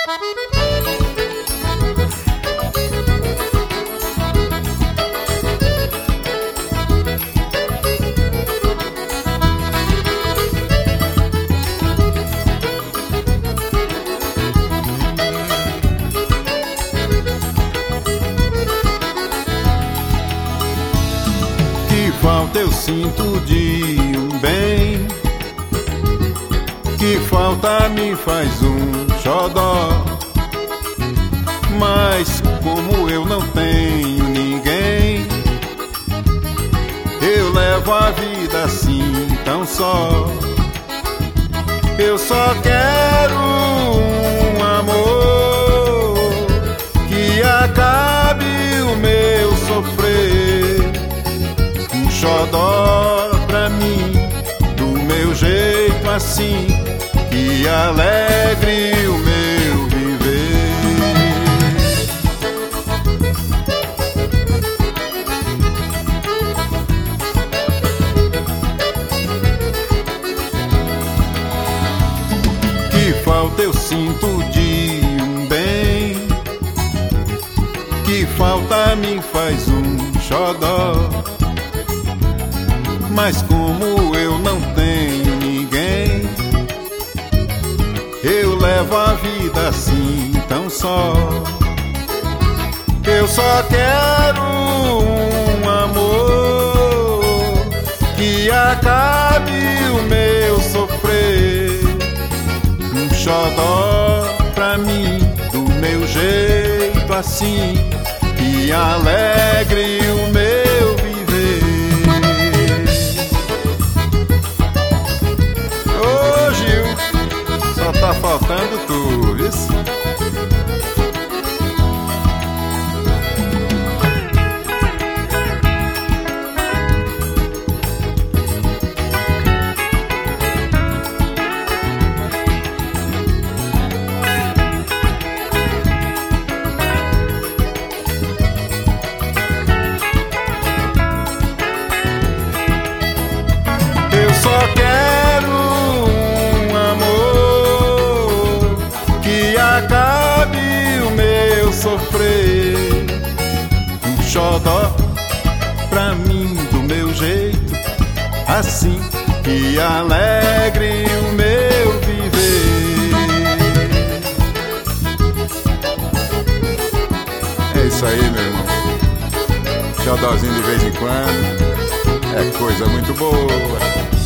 Que falta eu sinto de um bem, que falta me faz um xodó. Mas como eu não tenho ninguém, eu levo a vida assim tão só. Eu só quero um amor que acabe o meu sofrer, um xodó pra mim, do meu jeito assim, que alegre o meu viver. Que falta eu sinto de um bem, que falta me faz um xodó. Mas como eu não tenho ninguém, eu levo a vida assim tão só. Eu só quero um amor que acabe o meu sofrer, um xodó pra mim, do meu jeito assim, que alegre o meu viver. Ô Gil, só tá faltando tu, viu? Eu só quero um amor que acabe o meu sofrer, um xodó pra mim, do meu jeito assim, que alegre o meu viver. É isso aí, meu irmão. Xodózinho de vez em quando é coisa muito boa.